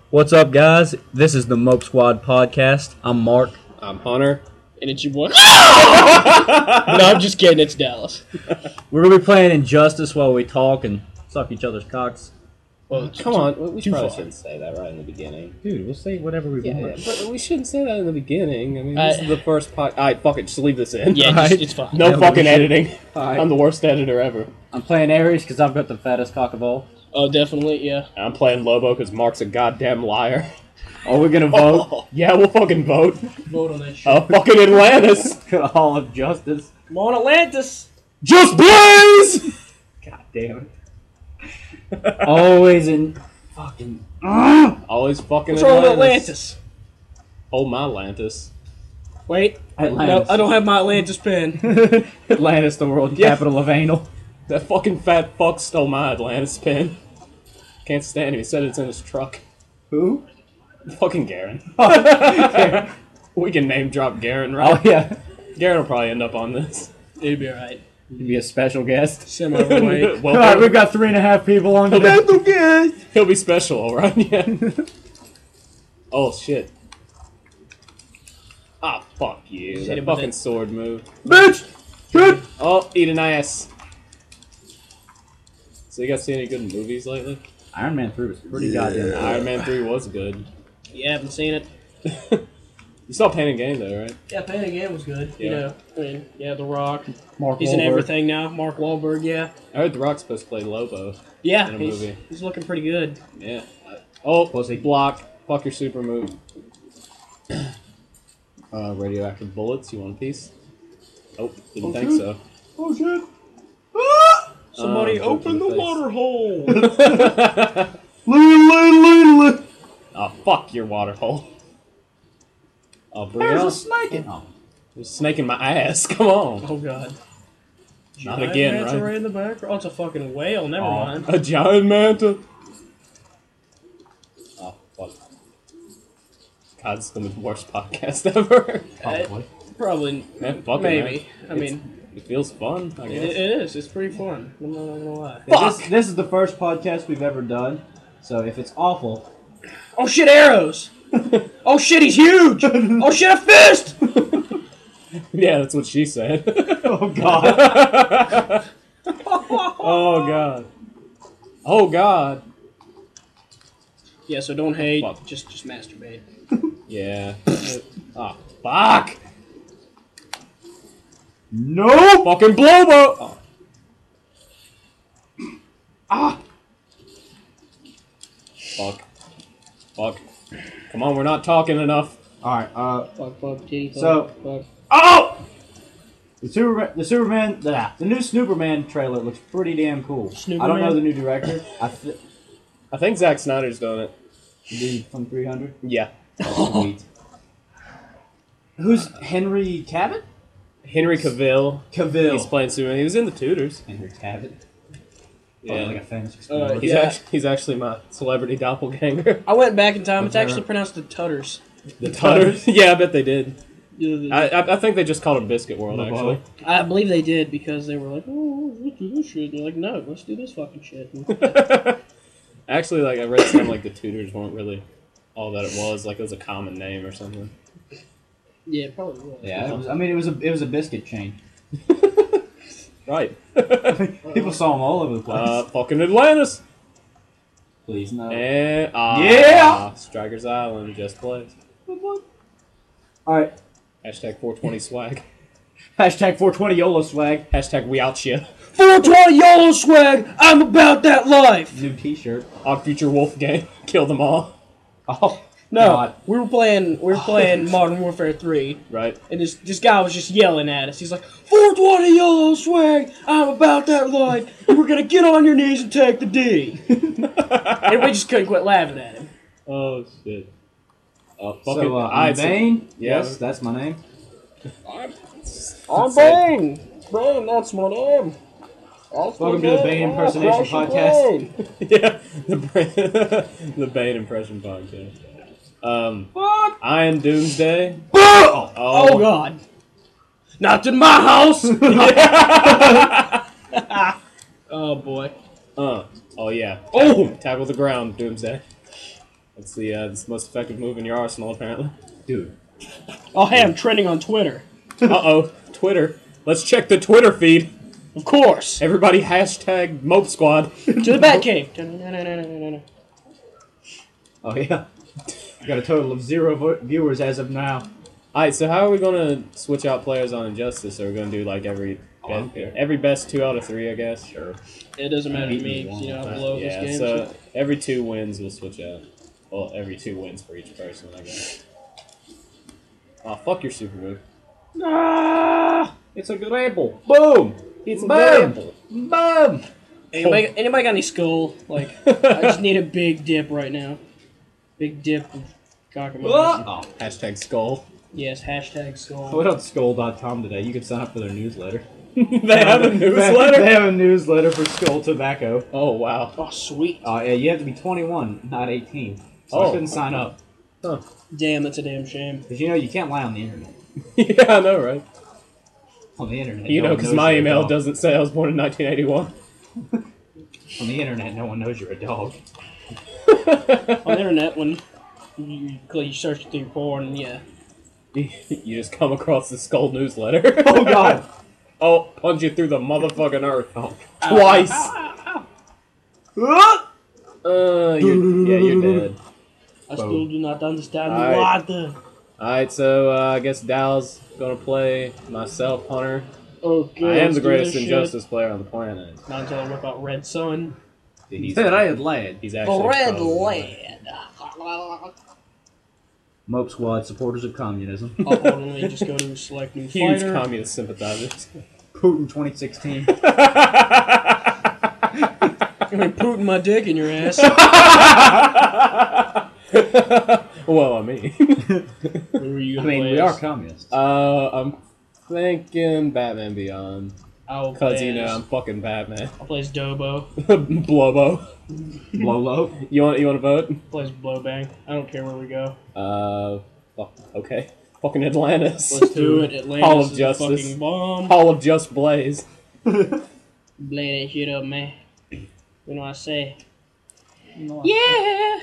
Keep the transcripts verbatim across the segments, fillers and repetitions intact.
What's up, guys? This is the Mope Squad podcast. I'm Mark. I'm Hunter. And it's your boy. No, I'm just kidding. It's Dallas. We're going to be playing Injustice while we talk and suck each other's cocks. Well, come too, on. We too probably far. shouldn't say that right in the beginning. Dude, we'll say whatever we Yeah, want. but we shouldn't say that in the beginning. I mean, this I- is the first pod. Alright, fuck it. Just leave this in. Yeah, Alright. just, it's fine. No Yeah, fucking we should. editing. Alright. I'm the worst editor ever. I'm playing Ares because I've got the fattest cock of all. Oh, definitely, yeah. I'm playing Lobo because Mark's a goddamn liar. Are we going to vote? Yeah, we'll fucking vote. Vote on that shit. Uh, fucking Atlantis. The Hall of Justice. Come on, Atlantis. Just blaze! God damn it. Always in fucking... Always fucking What's wrong with Atlantis. Atlantis? Oh, my Atlantis. Wait. Atlantis. No, I don't have my Atlantis pen. Atlantis, the world Yeah. capital of anal. That fucking fat fuck stole my Atlantis pen. Can't stand him. He said it's in his truck. Who? Fucking Garen. Okay. We can name drop Garen, right? Oh, yeah. Garen will probably end up on this. It'd be alright. You'd be a special guest. Semi overweight. well, Alright, we've got three and a half people on today. Special guest! he'll be special, alright? Yeah. Oh, shit. Ah, fuck you. Hit That him with fucking it. sword move. Bitch! Bitch! Oh, eat an ass. So you guys see any good movies lately? Iron Man three was pretty goddamn good. Iron Man three was good. You haven't seen it? You saw Pain and Gain, though, right? Yeah, Pain Again was good. You Yeah. know, I mean, yeah, The Rock. Mark He's in Wahlberg. everything now. Mark Wahlberg, yeah. I heard The Rock's supposed to play Lobo. Yeah, In a he's, movie. he's looking pretty good. Yeah. Oh, Pussy. block. Fuck your super move. Uh, radioactive bullets. You want a piece? Oh, didn't think so. Oh shit! Somebody Oh, open the face. water hole. Oh, fuck your water hole. Oh, bring it There's on. a snake in oh. There's a snake in my ass. Come on. Oh, God. Not Giant again, manta right? ray in the background. Oh, it's a fucking whale. Never Oh. mind. A giant manta. Oh, fuck. God, it's the worst podcast ever. Probably. Probably. Man, fuck it, Maybe. man. I It's- mean, It feels fun, I it, guess. it is. It's pretty fun. I'm not gonna lie. Fuck! This, this is the first podcast we've ever done, so if it's awful, Oh shit! Arrows. Oh shit! He's huge. Oh shit! A fist. Yeah, that's what she said. oh god, Oh, God. Oh, God. Yeah. So don't hate. Fuck. Just just masturbate. Yeah. Oh, fuck! no! Fucking Blobo! Oh. Ah! Fuck. Fuck. Come on, we're not talking enough. All right, uh, Fuck. Fuck. Titty. Fuck. So- Fuck. Oh! the Super, the Superman, the, the new Superman trailer looks pretty damn cool. I don't know Snooperman? the new director. I th- I think Zack Snyder's doing it. the dude from three hundred. Yeah. Sweet. Who's Henry Cavill? Henry Cavill. Cavill. He's playing Superman. He was in the Tutors. Henry Cavill. Yeah. Oh, like a famous Uh, explorer. He's, Yeah. act- he's actually my celebrity doppelganger. I went back in time. It's Okay. actually pronounced the Tutters. The Tutters? Yeah, I bet they did. I, I, I, I think they just called him Biscuit World, LeBeau. actually. I believe they did because they were like, "Oh, let's do this shit." They're like, "No, let's do this fucking shit." Actually, like I read something like the Tutors weren't really all that it was. Like it was a common name or something. Yeah, it probably was. Yeah, it was, I mean, it was a it was a biscuit chain. Right. People saw them all over the place. Uh, fucking Atlantis. Please no. And ah, Yeah! Strikers Island just plays. All right. Hashtag four twenty swag. Hashtag four twenty YOLO swag. Hashtag we out shit. four twenty YOLO swag. I'm about that life. New T-shirt. Our future Wolf gang. Kill them all. Oh No, God. we were playing. We were playing Modern Warfare three, Right. and this this guy was just yelling at us. He's like, four twenty YOLO swag. I'm about that life. And we're gonna get on your knees and take the D. And we just couldn't quit laughing at him. Oh shit. Oh fucking. So uh, I I'm Bane. Yeah. Yes, that's my name. I'm Bane. Bane, that's my name. Welcome to the Bane impersonation podcast. Yeah. The Bane, the Bane impression podcast. Um. What? Iron Doomsday. Oh! Oh God. Not in my house. Oh boy. Uh. Oh yeah. Oh. Tackle the ground, Doomsday. That's the, uh, that's the most effective move in your arsenal, apparently. Dude. Oh, hey, I'm trending on Twitter. Uh-oh. Twitter. Let's check the Twitter feed. Of course. Everybody hashtag Mope Squad. To the Batcave. Oh, yeah. We got a total of zero vo viewers as of now. Alright, so how are we gonna switch out players on Injustice? Are we gonna do like every Oh, be- every best two out of three, I guess? Sure. It doesn't matter to me, 'cause you know how Uh, below yeah, this game. so every two wins we'll switch out. Well, every two wins for each person, I guess. Oh, fuck your super move. Ah! It's a grapple. Boom! It's a Boom! grapple. Boom! Anybody, anybody got any skull? Like, I just need a big dip right now. Big dip of cockamamie. Oh. Hashtag skull. Yes, hashtag skull. I went on skull dot com today. You can sign up for their newsletter. They have a They newsletter? have a newsletter for Skull Tobacco. Oh, wow. Oh, sweet. Uh, yeah, you have to be twenty-one, not eighteen. So Oh. I couldn't sign up. Huh. Damn, that's a damn shame. Because, you know, you can't lie on the internet. Yeah, I know, right? On the internet. You no know, one because knows my you're a email dog. doesn't say I was born in nineteen eighty-one. On the internet, no one knows you're a dog. On the internet, when you, you search through porn, yeah. You just come across the skull newsletter. Oh, God. Oh, punch you through the motherfucking earth. Oh. Twice. Ah! Uh, you're, yeah, you're dead. I still do not understand the Alright. water. Alright, so uh, I guess Dal's gonna play myself, Hunter. Okay, I am let's the do greatest this shit. Injustice player on the planet. Not until I whip out Red Sun. He's, Red lad. he's actually Red probably- Land. Mope Squad, supporters of communism. I'll only just go to select new Huge fighter. communist sympathizers. Putin twenty sixteen. I'm gonna Putin my dick in your ass. Well, I mean. Who are you I gonna mean, play we as? are communists. uh, I'm thinking Batman Beyond. I'll Because, play you know, as- I'm fucking Batman. I'll play as Dobo. Blobo. Lolo. You want, you want to vote? Plays Blowbang. I don't care where we go. Uh, fuck, okay. Fucking Atlantis. Let's do it. Atlantis Hall of is the Justice. fucking bomb. Hall of Just Blaze. Blade that shit up, man. You know what I say? Yeah.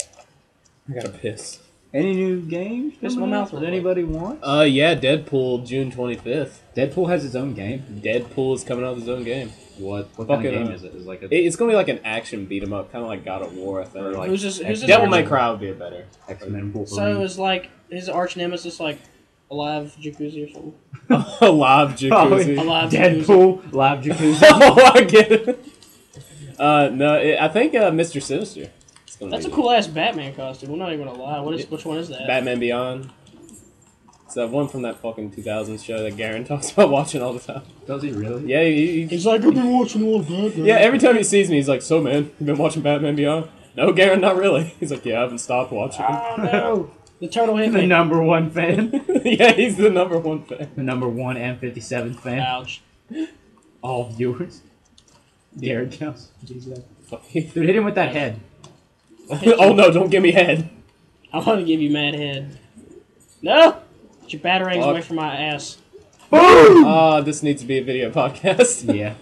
I gotta piss. Any new games? Piss my coming mouth out that real quick. anybody wants? Uh, yeah, Deadpool, June twenty-fifth. Deadpool has its own game. Deadpool is coming out with his own game. What? What Fucking, kind of game uh, is it? Is it like a It- It's gonna be like an action beat 'em up, kind of like God of War, I think. Or like Who's this? Who's this Devil arch- May Cry would be a better. X-Men Wolverine? So it was like his arch nemesis, like a live jacuzzi or something. A live jacuzzi. A live Deadpool live jacuzzi. Oh, I get it. Uh, no, it, I think uh, Mister Sinister. is gonna That's a be cool ass Batman costume. I'm not even gonna lie. What is? Which one is that? Batman Beyond. It's that one from that fucking two thousands show that Garen talks about watching all the time. Does he really? Yeah, he, he- He's like, I've been watching all of Batman. yeah. Every time he sees me, he's like, "So, man, you been watching Batman Beyond?" No, Garen, not really. He's like, "Yeah, I haven't stopped watching." Oh no! The turtle hit The me. number one fan. Yeah, he's the number one fan. The number one M fifty-seven fan. Ouch. All viewers. Garrett counts. Dude, Fuck you. hit him with that head. Oh no! Don't give me head. I want to give you mad head. No! Get your batarangs Fuck. away from my ass. Boom! Ah, this needs to be a video podcast. Yeah.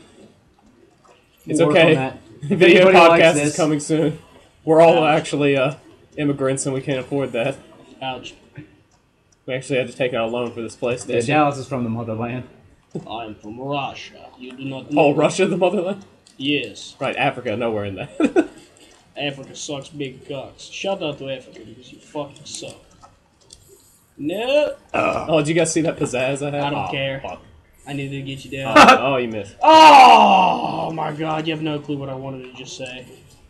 It's We'll work okay. on that. If Video anybody likes podcast this- is coming soon. We're all Ouch. actually uh, immigrants and we can't afford that. Ouch. We actually had to take out a loan for this Yeah, PlayStation. Dallas is from the motherland. I am from Russia. You do not know. Oh, Russia, the motherland? Yes. Right, Africa, nowhere in that. Africa sucks big cocks. Shout out to Africa because you fucking suck. No. Oh, did you guys see that pizzazz I had? I don't Oh, care. fuck. I need to get you down. Oh, oh, you missed. Oh my god, you have no clue what I wanted to just say.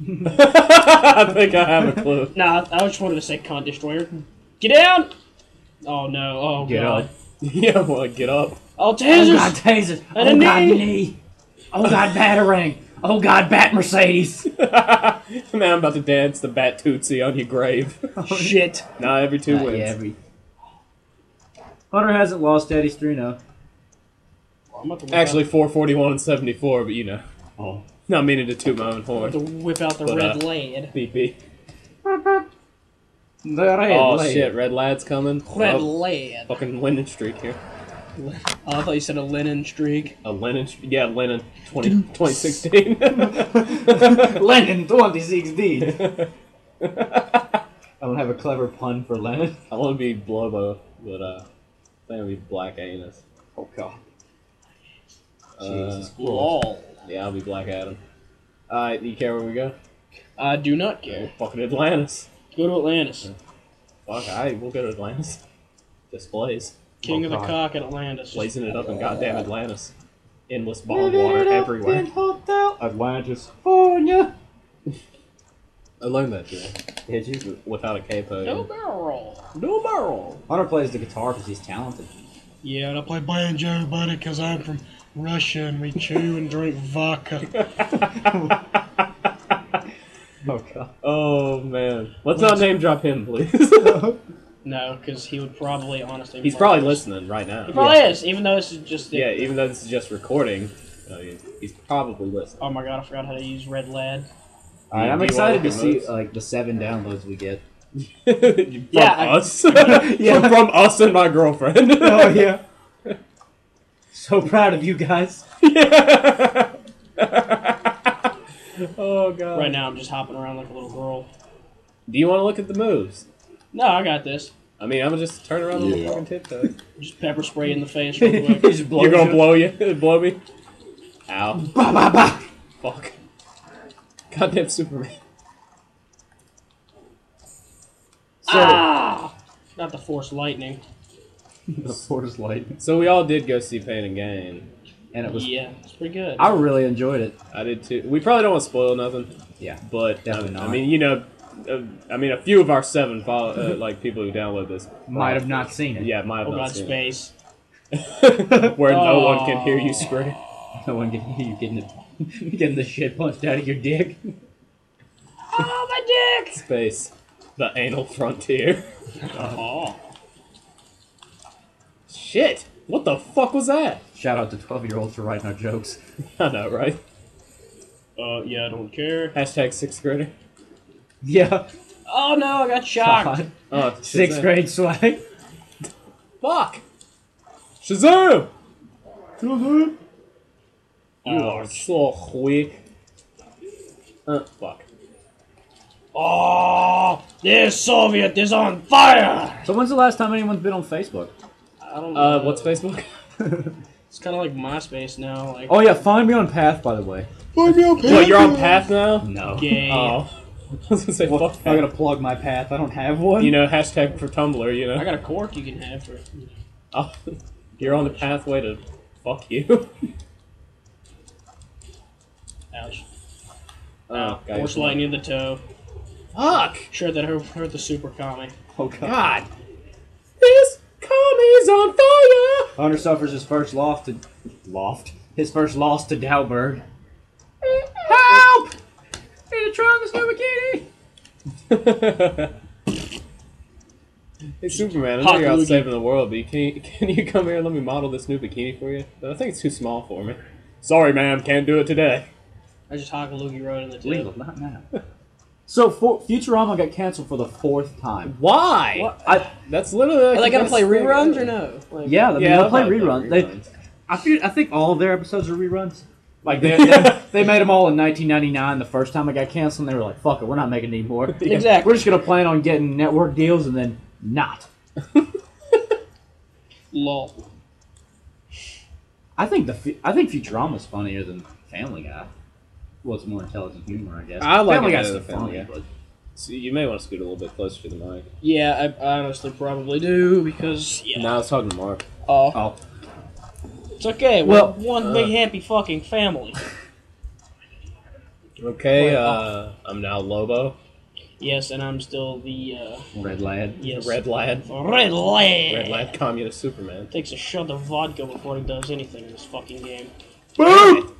I think I have a clue. Nah, I just wanted to say cunt destroyer. Get down! Oh no, oh Get god. up. Yeah, well, get up. Oh, Oh tasers! God, tasers! And Oh a God, knee. knee! Oh God, batarang! Oh God, bat Mercedes! Man, I'm about to dance the Bat Tootsie on your grave. Shit. Nah, every two Not wins. yet, every- Hunter hasn't lost yet. He's three now. I'm about to whip Actually, out, four forty-one and seventy-four, but you know. Oh. Not meaning to toot my own I'm horn. about to whip out the But, red uh, lad. Beep beep. The red Oh lady. shit, Red Lad's coming. Red Oh, lad. fucking Lennon streak here. Oh, I thought you said a linen streak. A Lennon, yeah, Lennon, twenty, twenty sixteen. Lennon twenty sixteen. clever pun for Lennon. I want to be Blobo, but uh, I think I'll be Black Anus. Oh god. Uh, Jesus. Lol. yeah, I'll be Black Adam. Alright, you care where we go? I do not care. Fucking Atlantis. Go to Atlantis. Fuck, alright, we'll go to Atlantis. Displays. King Oh, of the God. cock at Atlantis. Blazing it up in goddamn Atlantis. Endless bottled water everywhere. Atlantis, California. I learned that today. Did you? Without a capo. No barrel roll. No barrel. Hunter plays the guitar because he's talented. Yeah, and I play banjo, buddy, because I'm from Russia and we chew and drink vodka. Oh god. Oh man. Let's not name drop him, please. No, because he would probably, honestly... He's probably listening right now. He probably is, even though this is just... Yeah, even though this is just recording, uh, he- he's probably listening. Oh my god, I forgot how to use Red Lad. Alright, Do I'm you excited wanna to look see at those? like the seven downloads we get. From Yeah, I- us? from, from us and my girlfriend. Oh yeah. So proud of you guys. Yeah. Oh god. Right now I'm just hopping around like a little girl. Do you want to look at the moves? No, I got this. I mean, I'm gonna just turn around on the Yeah. fucking tiptoe. Just pepper spray in the face real He quick. just blows You're gonna you. blow you? Blow me? Ow. Bah, bah, bah. Fuck. Goddamn Superman. So, Ah! Not the force lightning. the Force Light. So we all did go see Pain and Gain. And it was. Yeah, it's pretty good. I really enjoyed it. I did too. We probably don't want to spoil nothing, Yeah. but Definitely I, not. I mean, you know, uh, I mean, a few of our seven follow, uh, like people who download this Might have not seen it. Yeah, might have Oh not god, seen space. it. Where no one can hear you Oh. scream. No one can hear you getting the getting the shit punched out of your dick. Oh, my dick! Space, the anal frontier. Oh. Shit! What the fuck was that? Shout out to twelve year olds for writing our jokes. I know, right? Uh, yeah, I don't care. Hashtag sixth grader. Yeah. Oh no, I got shocked. God. Oh, Sixth Shazam. grade swag. Fuck! Shazam! You Oh. are so weak. Uh, fuck. Oh, this Soviet is on fire! So when's the last time anyone's been on Facebook? I don't know. Uh, what's Facebook? It's kind of like MySpace now. Like, Oh yeah, find me on Path by the way. What, you're on Path now? No. gay. Oh. I was gonna say, Well, fuck I that. gotta plug my Path. I don't have one. You know, hashtag for Tumblr, you I know. got a cork you can have for. Oh, you're on the pathway to fuck you. Ouch. Oh, guys. Force lightning in the toe. Fuck! Sure, that hurt, hurt the super comic. Oh god. God! This commie's on fire! Hunter suffers his first loss to loft. His first loss to Dalberg. Help! Need to try this new bikini. Hey Superman, I Hot know you're out loogie. saving the world, but can you, can you come here and let me model this new bikini for you? I think it's too small for me. Sorry, ma'am, can't do it today. I just Hakaloogie Road in the toe. Legal, not now. So for, Futurama got canceled for the fourth time. Why? What? I That's literally. Like Are they the gonna best play thing reruns ever. or no? Like, yeah, I mean, Yeah, they'll I'll play probably play reruns. They, reruns. I feel, I think all of their episodes are reruns. Like they, they, they made them all in nineteen ninety-nine. The first time it got canceled, and they were like, "Fuck it, we're not making any more." Exactly. We're just gonna plan on getting network deals and then not. Lol. I think the Fu- I think Futurama's funnier than Family Guy. Well, it's more intelligent humor, I guess. I like Family it Guy's better still than Family funny, Guy. So you may want to scoot a little bit closer to the mic. Yeah, I honestly probably do because yeah. No, I was talking to Mark. Oh, but oh, it's okay. Well, We're one uh, big happy fucking family. Okay, Wait, uh, I'm now Lobo, Yes, and I'm still the uh, Red Lad. yes Red Lad, Red Lad. Red Lad Communist Superman. Takes a shot of vodka before he does anything in this fucking game. Boom!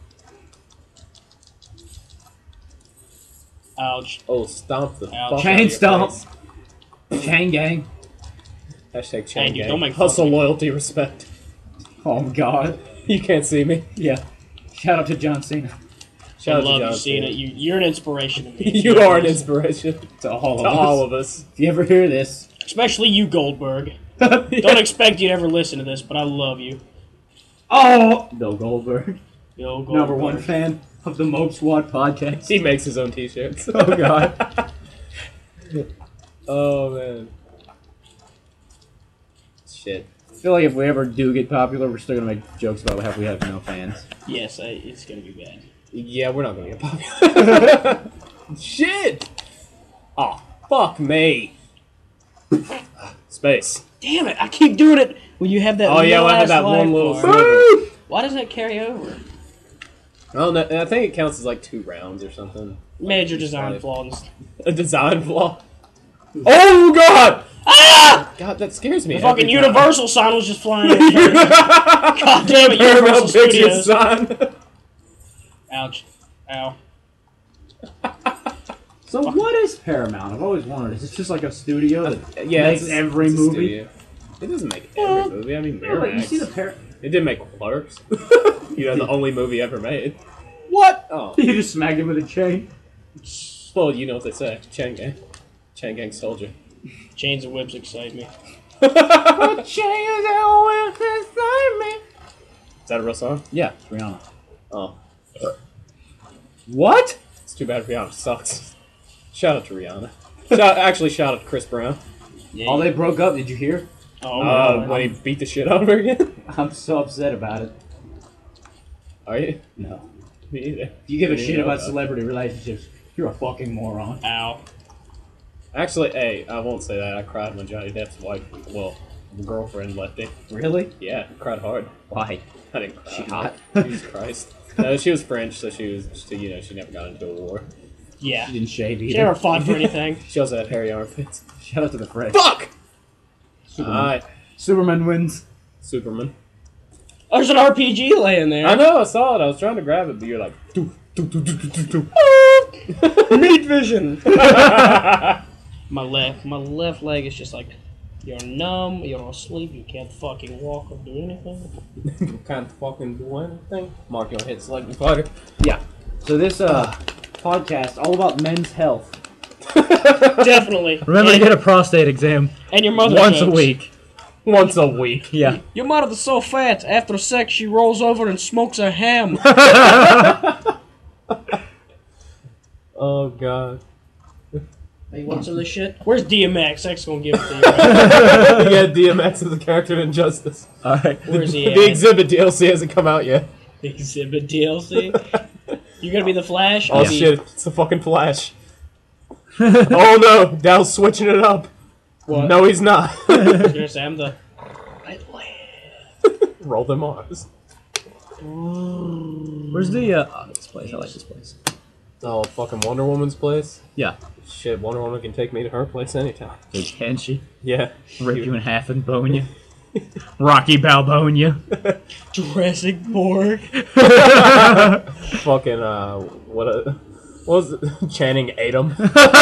Ouch. Oh, stomp the Ouch. fuck Chain out of your stomp. face. Chain Gang. Hashtag chain Hey, dude, gang. don't make fun Hustle, of me. loyalty, respect. Oh God. You can't see me. Yeah. Shout out to John Cena. Shout I out to love John you seeing Cena. it. You, you're an inspiration to me. You are an inspiration To all of to us. all of us. If you ever hear this, Especially you, Goldberg. Don't expect you to ever listen to this, but I love you. oh, Bill Goldberg, Yo, Goldberg. number one fan of the Mope Squad podcast. He makes his own t-shirts. Oh God. Oh man. Shit. I feel like if we ever do get popular, we're still gonna make jokes about how we have no fans. Yes, I, it's gonna be bad. Yeah, we're not gonna get popular. Shit! Oh, fuck me. Space. Damn it! I keep doing it when you have that. Oh yeah, little I have ass that life one little bar. sliver. Why does that carry over? Oh no, I think it counts as like two rounds or something. Major Like, design like- flaws. A design flaw. Oh god! Ah! God, that scares me. The fucking every time. Universal sign was just flying. God damn it, Universal Paramount Pictures Studios. sign. Ouch. Ow. So what is Paramount? I've always wondered. Is it just like a studio that Yeah, makes it's a- every it's a movie? studio. It doesn't make every movie. I mean, No, but you Miramax. see the Par- It did make Clerks. You know, the only movie ever made. What? Oh. You just smacked him with a chain. Well, you know what they say. Chain gang. Chain gang soldier. Chains and whips excite me. Is that a real song? Yeah, it's Rihanna. Oh. What? It's too bad Rihanna sucks. Shout out to Rihanna. Shout, actually, shout out to Chris Brown. Yeah. Oh, they broke up. Did you hear? Oh, Uh, no. when he beat the shit out of her again. I'm so upset about it. Are you? No. Me either. If you give a Didn't shit even know about that. celebrity relationships, you're a fucking moron. Ow. Actually, hey, I won't say that. I cried when Johnny Depp's wife, well, girlfriend left him. Really? Yeah, cried hard. Why? I didn't cry. She hot? Jesus Christ. No, she was French, so she was, she, you know, she never got into a war. Yeah. She didn't shave She either. never fought for anything. She also had hairy armpits. Shout out to the French. Fuck! Superman. Alright, Superman wins. Superman. Oh, there's an R P G laying there. I know, I saw it. I was trying to grab it, but you're like, doo, doo, doo, doo, doo, doo, doo. Meat vision. My left, my left leg is just like, you're numb, you're asleep, you can't fucking walk or do anything. Can't fucking do anything. Mark, your hit select fighter. Yeah. So this uh podcast all about men's health. Definitely. Remember and, to get a prostate exam and your mother once a jokes. week. Once a week. Yeah. Your mother's so fat, after sex she rolls over and smokes a ham. Oh, God. Hey, what's of this shit? Where's D M X? X gonna give it to you. Right? Yeah, D M X is a character in Injustice. Alright. Where's he The at? Exhibit D L C hasn't come out yet. Exhibit D L C? You gonna be the Flash? Oh, I'll be- shit. It's the fucking Flash. Oh, no. Dow's switching it up. What? No, he's not. I was gonna say I'm the... Roll them R's. Where's the uh oh, this place? I like this place. Oh, fucking Wonder Woman's place? Yeah. Shit, Wonder Woman can take me to her place anytime. So can she Yeah. rip you in half and bone you? Rocky Balboa. Jurassic Borg. Fucking, uh, what a... What was it? Channing Tatum.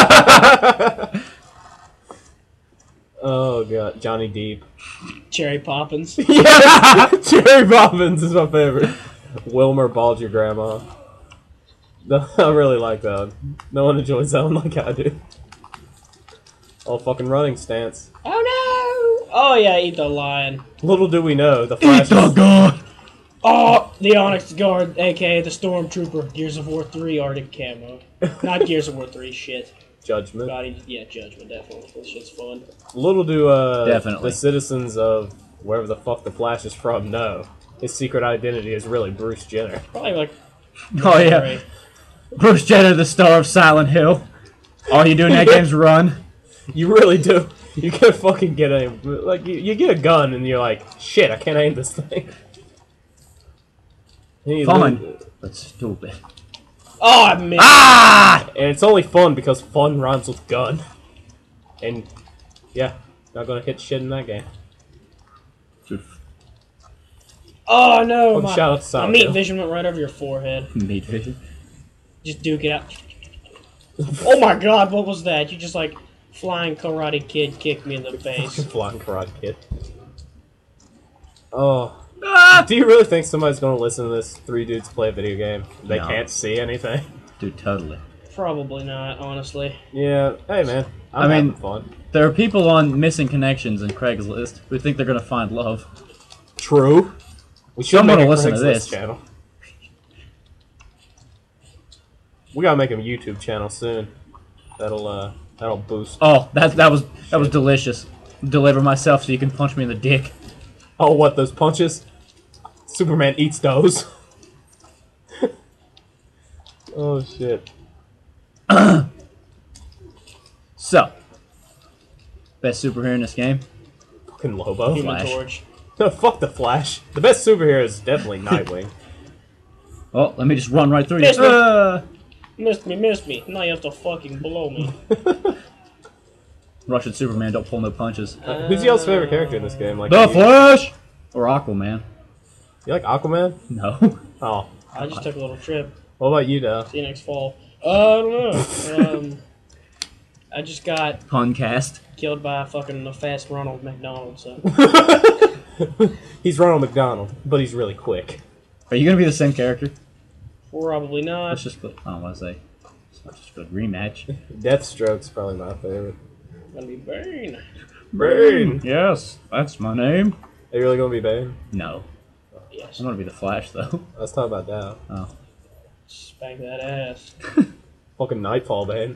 Oh, God. Johnny Depp. Cherry Poppins. Yeah! Jerry Bobbins is my favorite. Wilmer Bald Your Grandma. No, I really like that. No one enjoys that one like I do. Oh, fucking running stance. Oh no! Oh yeah, eat the lion. Little do we know, the Flash. God. Oh, the Onyx Guard, aka the Stormtrooper, Gears of War three Arctic camo. Not Gears of War three, shit. Judgment. God, he- yeah, Judgment, definitely. This shit's fun. Little do uh, Definitely. the citizens of wherever the fuck the Flash is from know. His secret identity is really Bruce Jenner. Probably like. Oh yeah. Bruce Jenner, the star of Silent Hill. All you do in that game's run. You really do. You can fucking get a like you, you get a gun and you're like, shit, I can't aim this thing. And you Fun. lose- But stupid. Oh, I missed. Ah! And it's only fun because fun rhymes with gun. And yeah, not gonna hit shit in that game. Oh no! Fucking My, shout out to my Silent meat Hill. vision went right over your forehead. Meat vision. Just duke it out. Oh my god, what was that? You just like flying Karate Kid kicked me in the face. Flying Karate Kid. Oh. Ah! Do you really think somebody's gonna listen to this three dudes play a video game? They No. can't see anything. Dude, totally. Probably not, honestly. Yeah, hey man. I'm I mean- having fun. There are people on Missing Connections and Craigslist who think they're gonna find love. True. We should Someone make a will listen to Craigslist this. channel. We gotta make a YouTube channel soon. That'll uh That'll boost. Oh, that that was that was delicious. Deliver myself so you can punch me in the dick. Oh, what, those punches? Superman eats those. Oh, shit. So, best superhero in this game? Fucking Lobo. Human Flash. Torch. No, fuck the Flash. The best superhero is definitely Nightwing. Oh, let me just run right through you. Missed me. Uh, Missed me, missed me. Now you have to fucking blow me. Russian Superman don't pull no punches. Uh, who's y'all's favorite character in this game? Like The you, Flash! Or Aquaman. you like Aquaman? No. Oh. I just took a little trip. What about you, Dale? See you next fall. Uh, I don't know. Um, I just got Puncast. killed by a fucking a fast Ronald McDonald, so. He's Ronald McDonald, but he's really quick. Are you gonna be the same character? Probably not. Let's just put. I don't want to say. Let's just put rematch. Deathstroke's probably my favorite. Gonna be Bane. Bane! Yes, that's my name. Are you really gonna be Bane? No. Yes. I'm gonna be the Flash though. Let's talk about that. Oh. Spank that ass. Fucking Nightfall Bane.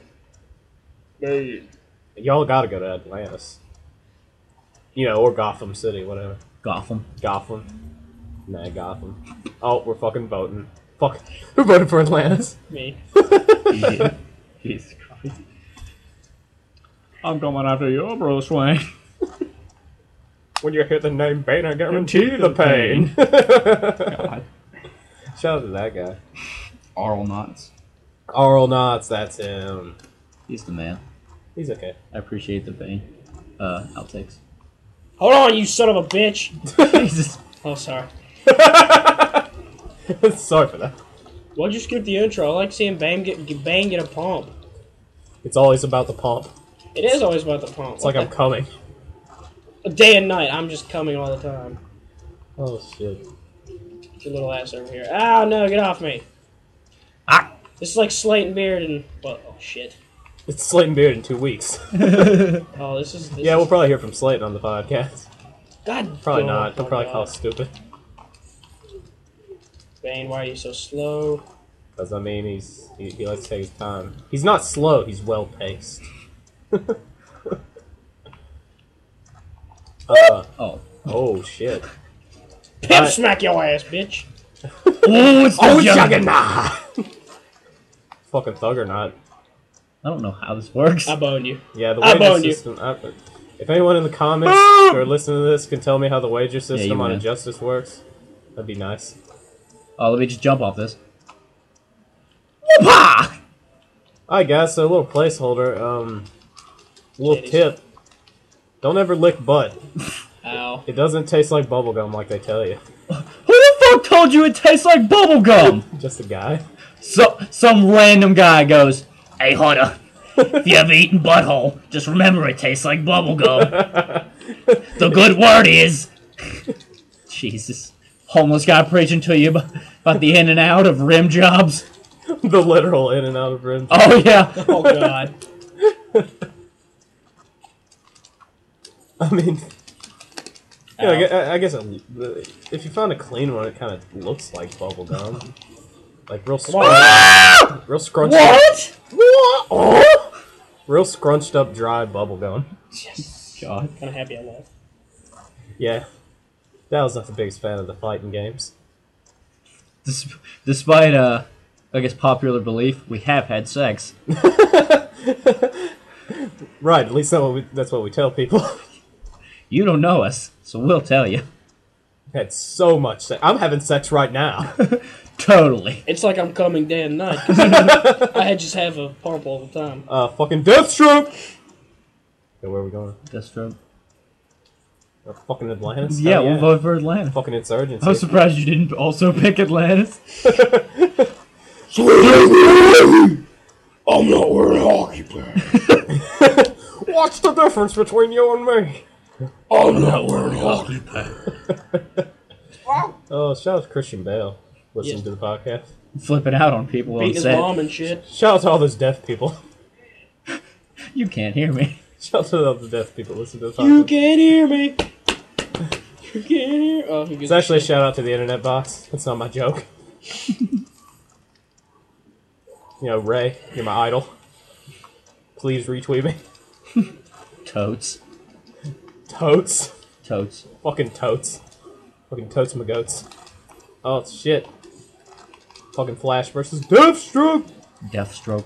Bane. Y'all gotta go to Atlantis. You know, or Gotham City, whatever. Gotham. Gotham. Nah, Gotham. Oh, we're fucking voting. Fuck. Who voted for Atlantis? Me. Yeah. Jesus Christ. I'm coming after you, Bruce Wayne. When you hear the name Bane, I guarantee the pain. God. Shout out to that guy. Arl Knotts. Arl Knotts, that's him. He's the man. He's okay. I appreciate the pain. Uh, outtakes. Hold on, you son of a bitch! Jesus. Oh, sorry. Sorry for that. Why'd you skip the intro? I like seeing Bane get, get Bane get a pump. It's always about the pump. It is always about the pump. It's like I'm coming. Day and night, I'm just coming all the time. Oh shit. Get your little ass over here. Ah, no, get off me. Ah. This is like Slate and Beard and... Well, oh, shit. It's Slate Beard in two weeks. Oh, this is... This Yeah, is, we'll probably hear from Slate on the podcast. God Probably oh, not. He'll my probably God. call us stupid. Bane, why are you so slow? Because, I mean, he's he, he likes to take his time. He's not slow, he's well paced. uh, Oh. oh, shit. Pimp Uh, smack your ass, bitch. Oh, it's the Oh, Juggernaut. Juggernaut! Fucking Thuggernaut. I don't know how this works. I bone you. Yeah, the I wager bone you. system. I, if anyone in the comments or listening to this can tell me how the wager system you on win. Injustice works, that'd be nice. Oh, let me just jump off this. Whoop-ha! I guess a little placeholder. Um, little Titties. tip: don't ever lick butt. Ow. It doesn't taste like bubblegum like they tell you. Who the fuck told you it tastes like bubblegum? Just a guy. So, some random guy goes, "Hey, Hunter, if you ever eaten butthole, just remember it tastes like bubblegum. The good word is..." Jesus. Homeless guy preaching to you about, about the in and out of rim jobs. The literal in and out of rim. Oh, yeah. Oh, God. I mean, yeah, I Ow. gue- I, I guess it, if you found a clean one, it kind of looks like bubblegum. Like real, scrun- real scrunched What? up, real scrunched up, dry bubblegum. Yes. God. Kind of happy I left. Yeah, Dal's not the biggest fan of the fighting games. Des- despite, uh, I guess, popular belief, we have had sex. Right, at least that's what we, that's what we tell people. You don't know us, so we'll tell you. Had so much sex. I'm having sex right now. Totally. It's like I'm coming day and night. I just have a pump all the time. Uh, fucking Deathstroke! Okay, where are we going? Deathstroke. Uh, fucking Atlantis? Yeah, Hell we'll vote for Atlanta. Fucking Insurgency. I was surprised you didn't also pick Atlantis. I'm not wearing hockey pants. What's the difference between you and me? I'm not wearing hockey pants. Oh, shout out to Christian Bale listening Yeah. to the podcast. Flipping out on people on Beating his set. mom and shit. Shout out to all those deaf people. You can't hear me. Shout out to all the deaf people listening to the podcast. You can't hear me. You can't hear. Oh, he It's actually a shout out to the internet box. That's not my joke. You know, Ray, you're my idol. Please retweet me. Totes. Totes. Totes. Fucking totes. Fucking totes my goats. Oh, shit. Fucking Flash versus Deathstroke. Deathstroke.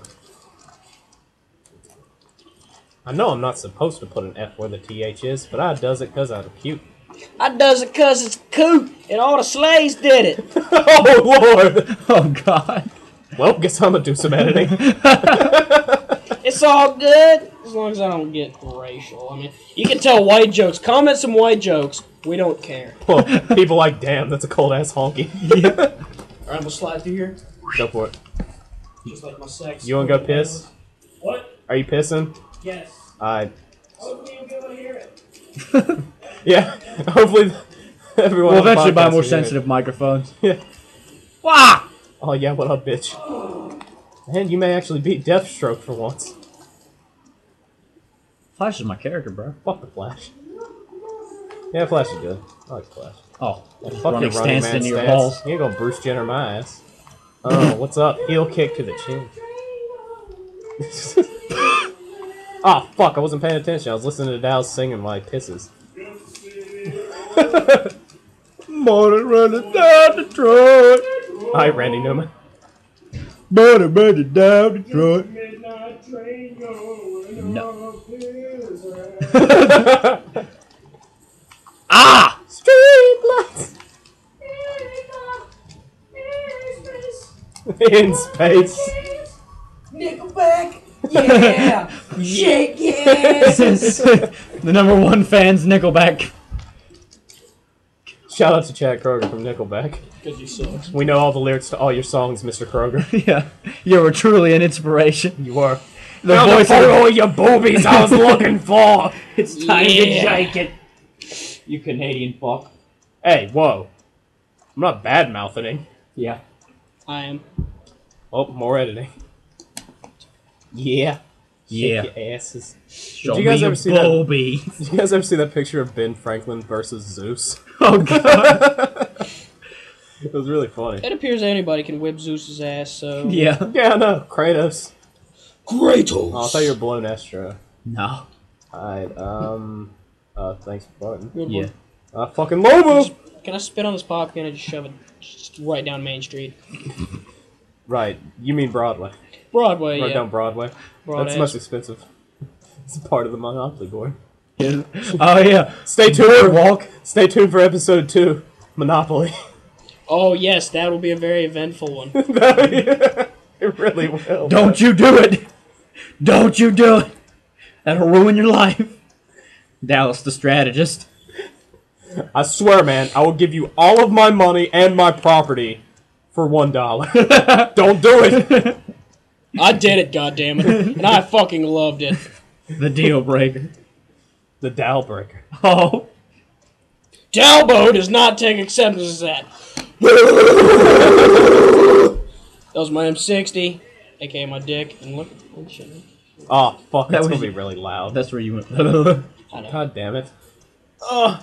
I know I'm not supposed to put an F where the T H is, but I does it because I'm cute. I does it cause it's cool, and all the slaves did it. Oh, Lord! Oh, God. Well, guess I'm gonna do some editing. It's all good, as long as I don't get racial. I mean, you can tell white jokes. Comment some white jokes. We don't care. Well, people like, damn, that's a cold-ass honky. Yeah. Alright, we'll slide through here. Go for it. Just like my sex. You wanna go piss? What? Are you pissing? Yes. I. Hopefully you'll be able to hear it. Yeah, hopefully everyone. We'll on the eventually buy podcast more can hear it. sensitive microphones. Yeah. Wah! Oh yeah, what up, bitch? Man, you may actually beat Deathstroke for once. Flash is my character, bro. Fuck the Flash. Yeah, Flash is good. I like Flash. Oh, Yeah, just fuck running your running stance man into your stance. balls. You ain't gonna Bruce Jenner my ass. Oh, what's up? Heel kick to the chin. Ah, oh, fuck, I wasn't paying attention. I was listening to Dow singing while he pisses. Morning running down Detroit. Hi, Randy Newman. Morning running down Detroit. No. Ah! Street lights in space. Nickelback. Yeah. Shake yes. The number one fans, Nickelback. Shout out to Chad Kroger from Nickelback. Because you suck. We know all the lyrics to all your songs, Mister Kroger. Yeah, you were truly an inspiration. You are. The Now voice the of photo of your boobies I was looking for. It's time to shake it. You Canadian fuck. Hey, whoa. I'm not bad mouthing it. Yeah. I am. Oh, more editing. Yeah. Yeah. Shake your asses. Show you guys me ever your see that- Bobby. Did you guys ever see that picture of Ben Franklin versus Zeus? Oh god. It was really funny. It appears anybody can whip Zeus's ass, so... Yeah. Yeah, I know. Kratos. Kratos! Oh, I thought you were blown Astro. No. Alright, um... Uh, thanks for voting. Good Yeah. one. Uh, fucking Lobo! Can I spit on this pop can and just shove it just right down Main Street? Right, you mean Broadway. Broadway, Right yeah. down Broadway. Broad That's ass. most expensive. It's a part of the Monopoly board. Oh yeah. Stay tuned for Walk. Stay tuned for episode two, Monopoly. Oh, yes, that will be a very eventful one. It really will. Don't you do it. Don't you do it. That'll ruin your life. Dallas the strategist. I swear, man, I will give you all of my money and my property for one dollar. Don't do it. I did it, goddammit. And I fucking loved it. The deal breaker. The Dow breaker. Oh. Dalbo does not take acceptance as that. That was my M sixty, aka my dick, and look, look shit. Oh fuck, that's That was- gonna be really loud. That's where you went. I know. God damn it. Oh,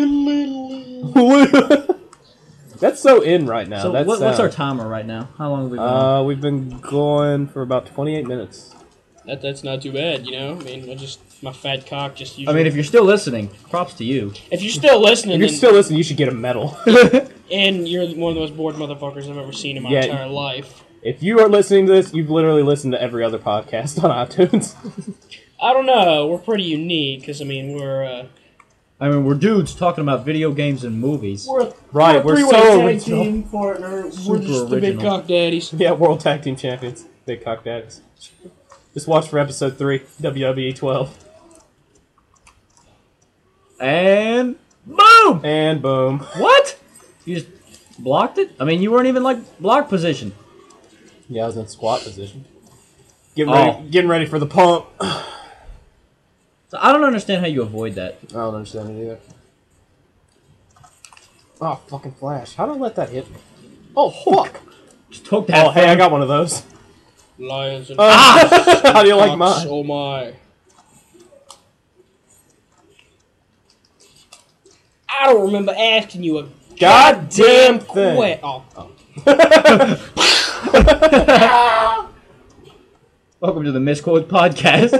That's so in right now. So That's, what, what's uh, our timer right now? How long have we been? Uh, we've been going for about twenty-eight minutes. that, that's not too bad, you know? I mean, I just, my fat cock just I usually... mean, if you're still listening, props to you. if you're still listening, If you're then, still listening, you should get a medal. and you're one of the most bored motherfuckers I've ever seen in my Yeah. entire life. If you are listening to this, you've literally listened to every other podcast on iTunes. I don't know, we're pretty unique, because, I mean, we're, uh... I mean, we're dudes talking about video games and movies. We're a, Right, we're, a we're three-way so tag original. team partner. We're Super just the big original. cock daddies. Yeah, World Tag Team Champions. Big cock daddies. Just watch for episode three, W W E twelve. And boom! And boom. What? You just blocked it? I mean, you weren't even like block position. Yeah, I was in squat position. Getting Oh. ready, getting ready for the pump. I So I don't understand how you avoid that. don't understand it either. Oh, fucking Flash. How did I let that hit me? Oh, fuck. Just took that. Oh, hey, I from- got one of those. Lions and Ah! How do you like cocks, mine? oh my. I don't remember asking you a Goddamn thing. que- Oh. Oh Welcome to the Misquote Podcast.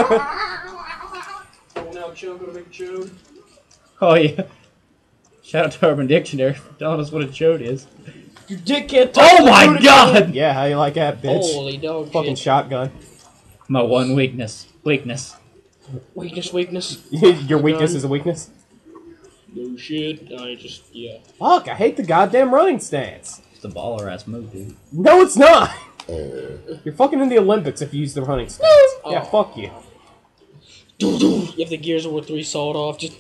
Oh, now Joe gonna make a chode. Oh, yeah. Shout out to Urban Dictionary for telling us what a chode is. Your dick can't touch Oh the my booty god! Yeah, how you like that, bitch? Holy dog Fucking shit. shotgun. My one weakness. Weakness. Weakness, weakness. Your weakness is a weakness? No shit. I just, yeah. Fuck, I hate the goddamn running stance. It's a baller ass move, dude. No, it's not! You're fucking in the Olympics if you use the running stance. Yeah, Oh. fuck you. You have the Gears of War three sawed off, just...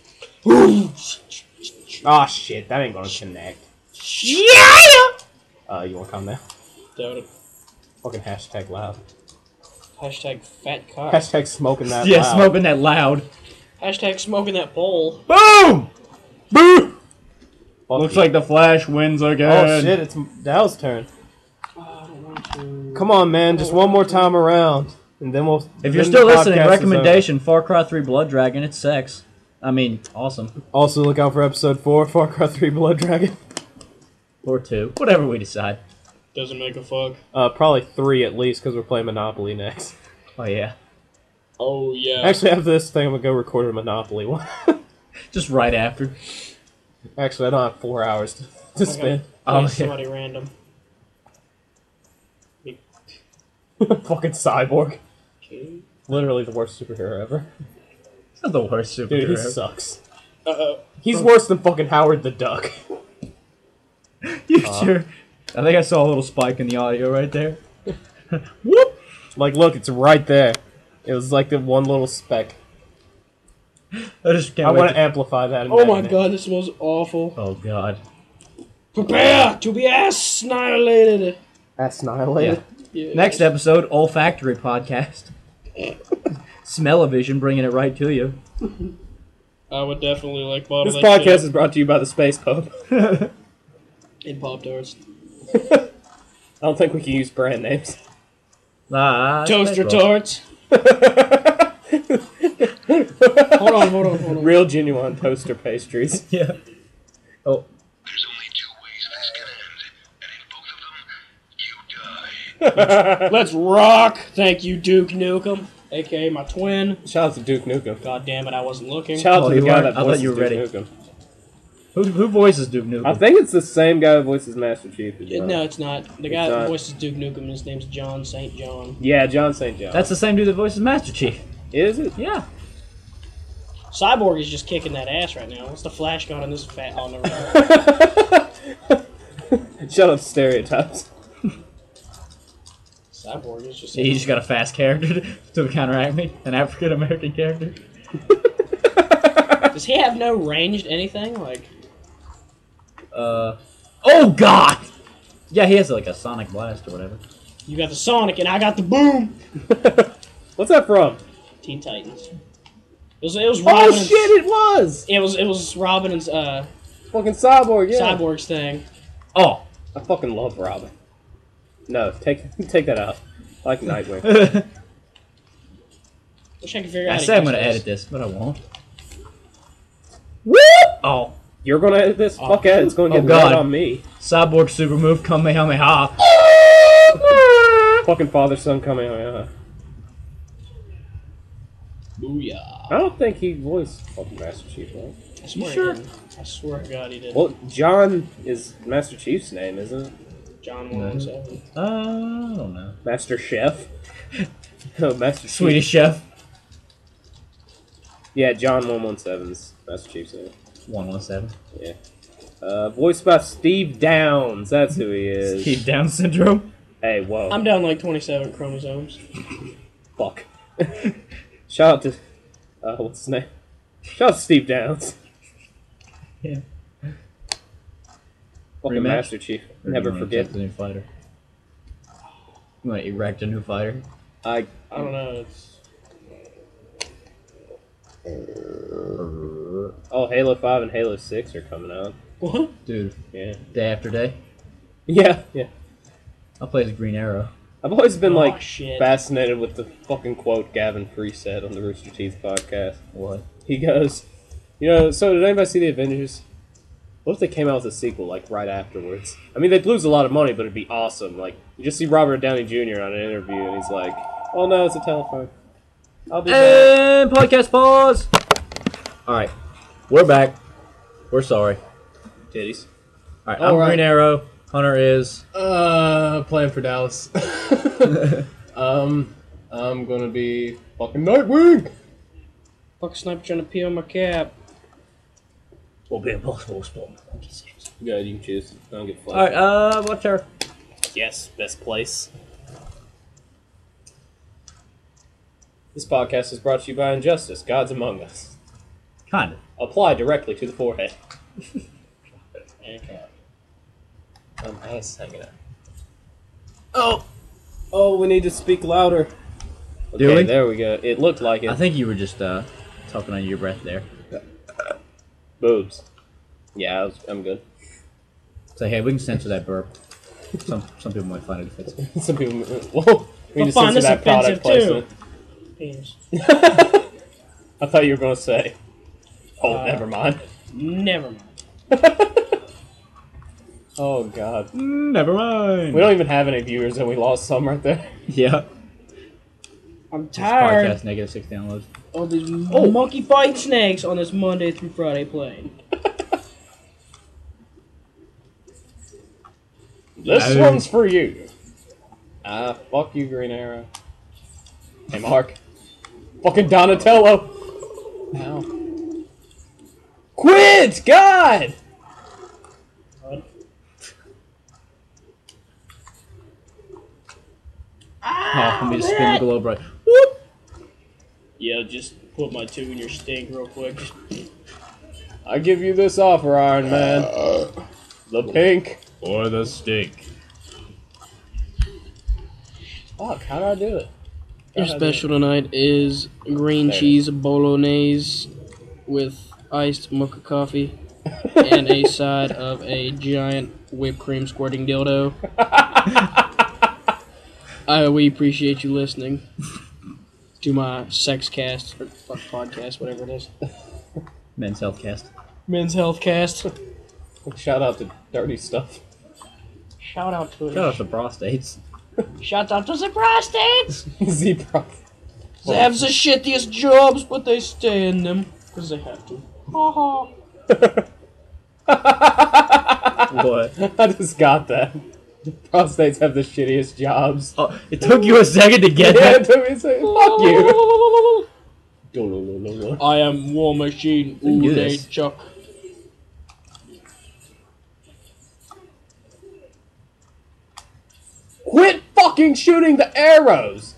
Aw, shit, that ain't gonna connect. Yeah! Uh, you wanna come now? Doubt it. Fucking hashtag loud. Hashtag fat cock. Hashtag smoking that Yeah, loud. smoking that loud. Hashtag smoking that bowl. Boom! Boom! Fuck Looks you. like the Flash wins again. Oh shit, it's Dow's turn. Oh, I don't want to. Come on, man, just one more time around. And then we'll... If you're then still the listening, podcast is recommendation, Far Cry three Blood Dragon, it's sex. I mean, awesome. over. Also, look out for episode four, Far Cry three Blood Dragon. Or two. Whatever we decide. Doesn't make a fuck. Uh, probably three at least, because we're playing Monopoly next. Oh, yeah. Oh, yeah. Actually, after this thing, I'm gonna go record a Monopoly one. Just right after. Actually, I don't have four hours to, to spend. Oh, Oh, yeah. somebody random. Fucking Cyborg. Okay. Literally the worst superhero ever. It's not the worst superhero. Dude, he sucks. Uh-oh. He's worse than fucking Howard the Duck. You sure? I think I saw a little spike in the audio right there. Whoop! Like, look, it's right there. It was like the one little speck. I just can't I wait want to- to amplify that. and Oh my imagine it. god, this smells awful. Oh, God. Prepare to be annihilated. Annihilated. Yeah. Next episode, Olfactory Podcast. Smell-o-vision, bringing it right to you. I would definitely like bottle This that podcast shit is brought to you by the Space Pub. in Pop-Tarts. I don't think we can use brand names. Ah, Toaster Space Ball. tarts. Hold on, hold on, hold on. Real genuine toaster pastries. Yeah. Oh, There's only two ways this can end, and in both of them, you die. Let's rock. Thank you, Duke Nukem, aka my twin. Shout out to Duke Nukem. God damn it, I wasn't looking. Shout out Oh, to you the guy weren't? that I thought voices you were Duke ready. Nukem. who, who voices Duke Nukem? I think it's the same guy who voices Master Chief. as well. No, it's not. The guy It's that not. voices Duke Nukem, his name's John Saint John. Yeah, John Saint John. That's the same dude that voices Master Chief. Is it? Yeah. Cyborg is just kicking that ass right now. What's the Flash gun on this fat? Oh, never mind. Shout out to Stereotypes. Cyborg is just. He just got a fast character to counteract me, an African American character. Does he have no ranged anything? Like, Uh. Oh God! Yeah, he has like a sonic blast or whatever. you got the Sonic and I got the Boom. What's that from? Teen Titans. It was. It was Oh Robin. shit, it was! It was. It was Robin and uh, Fucking Cyborg, yeah. Cyborg's thing. Oh. I fucking love Robin. No, take take that out. I like Nightwing. Wish I could figure out. I how to said I'm use gonna this. edit this, but I won't. Whoop! Oh. You're gonna edit this? Oh. Fuck it, it's gonna Oh, get God. right on me. Cyborg super move, Kamehameha. Fucking father son coming out. Booyah. I don't think he voiced fucking Master Chief, right? I swear sure? he didn't. I swear to God he did. Well, John is Master Chief's name, isn't it? John one one seven. Uh, I don't know. Master Chef? No, Master Chief. Swedish Chef. Yeah, John one one seven's Master Chief's name. one one seven. Yeah. Uh, voiced by Steve Downs. That's who he is. Keep Down syndrome. Hey, whoa. I'm down like twenty-seven chromosomes. Fuck. Shout out to... Uh, what's his name? Shout out to Steve Downs. Yeah. Fucking Rematch? Master Chief. Never Or do you wanna forget. take the new fighter. You want to erect a new fighter? I... I don't know. It's Oh, Halo five and Halo six are coming out. what? Dude, Yeah. day after day. Yeah, yeah. I'll play as Green Arrow. I've always been, Oh, like, shit. fascinated with the fucking quote Gavin Free said on the Rooster Teeth podcast. What? He goes, you know, so did anybody see the Avengers? What if they came out with a sequel, like, right afterwards? I mean, they'd lose a lot of money, but it'd be awesome. Like, you just see Robert Downey Junior on an interview, and he's like, Oh no, it's a telephone. I'll do that. And podcast pause. All right, we're back. We're sorry. Titties. All right, All I'm right. Green Arrow. Hunter is. Uh, playing for Dallas. um, I'm gonna be fucking Nightwing. Fuck sniper trying to pee on my cap. Will be impossible spot. Go ahead, you can choose. I don't get All right, uh, what's our? Yes, best place. This podcast is brought to you by Injustice, Gods Among Us. Kind of. Apply directly to the forehead. Okay. Um, ass hanging out. Oh! Oh, we need to speak louder. Okay, Do we? there we go. It looked like it. I think you were just uh talking under your breath there. Boobs. Yeah, I was, I'm good. Say, hey, we can censor that burp. Some some people might find it offensive. Some people... Whoa! We need to find censor this that product offensive, placement. Penis. I thought you were going to say... Oh, Uh, never mind. Never mind. Oh, God. Never mind. We don't even have any viewers and we lost some right there. Yeah. I'm This tired podcast negative six downloads. of these monkey fighting snakes on this Monday through Friday plane. This No. one's for you. Ah, fuck you, Green Arrow. Hey, Mark. Fucking Donatello. Ow. Quit! God! Oh, let me just spin the globe right. Whoop! Yeah, just put my two in your stink real quick. I give you this offer, Iron Man. The pink. Or the stink. Fuck, how did I do it? Your How'd I do special tonight is green There it cheese bolognese with iced mocha coffee and a side of a giant whipped cream squirting dildo. I we appreciate you listening to my sex cast or fuck podcast, whatever it is. Men's health cast. Men's health cast. it? Shout out to Dirty Stuff. Shout out to it. Shout out to prostates. Shout out to the prostates. Zebra. They have the shittiest jobs, but they stay in them because they have to. Ha ha. What? I just got that. Prostates have the shittiest jobs. Oh, it took you a second to get Yeah, it that. took me a second. Fuck you. I am War Machine. can do Ooh, they this. chuck. Quit fucking shooting the arrows!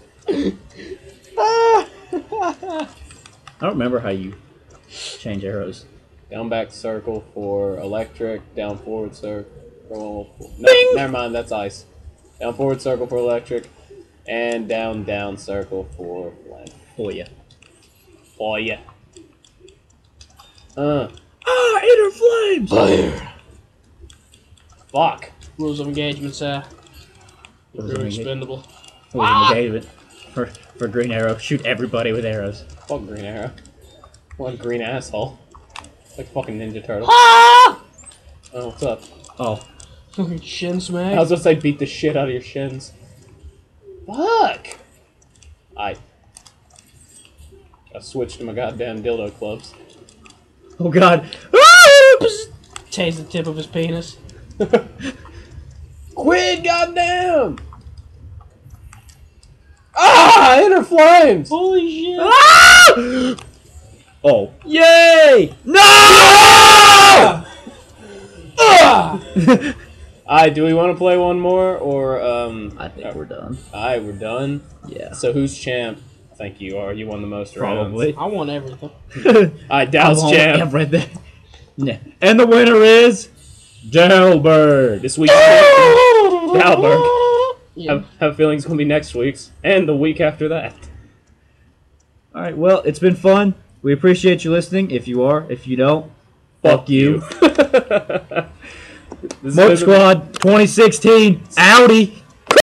I don't remember how you change arrows. Down back circle for electric, down forward circle. No, never mind, that's ice. Down forward circle for electric, and down down circle for flame. Oh yeah. Oh yeah. Uh, Ah, inner flames. Fire. fuck. Rules of engagement, sir. Rules You're of engage- expendable. rules of engagement. For for Green Arrow, shoot everybody with arrows. Fuck Green Arrow. What green asshole. Like fucking Ninja Turtle. Ah! Oh, what's up? Oh, Shin smack. I was gonna say beat the shit out of your shins. Fuck! I. I switched to my goddamn dildo clubs. oh God. Tase the tip of his penis. Quit, goddamn! Ah! Inner flames! Holy shit. Oh. Yay! No! Alright, do we want to play one more, or, um... I think we're done. Alright, we're done. Yeah. So who's champ? I think you are. You won the most Probably. I want everything. rounds. Alright, Dow's I'm champ. I'm right there. Yeah. And the winner is Dalberg. This week's champ. Dalberg. Yeah. Have, have a feeling it's going to be next week's, and the week after that. All right. Well, it's been fun. We appreciate you listening. If you are, if you don't, fuck, you. This has Moat been- Squad twenty sixteen. Audi.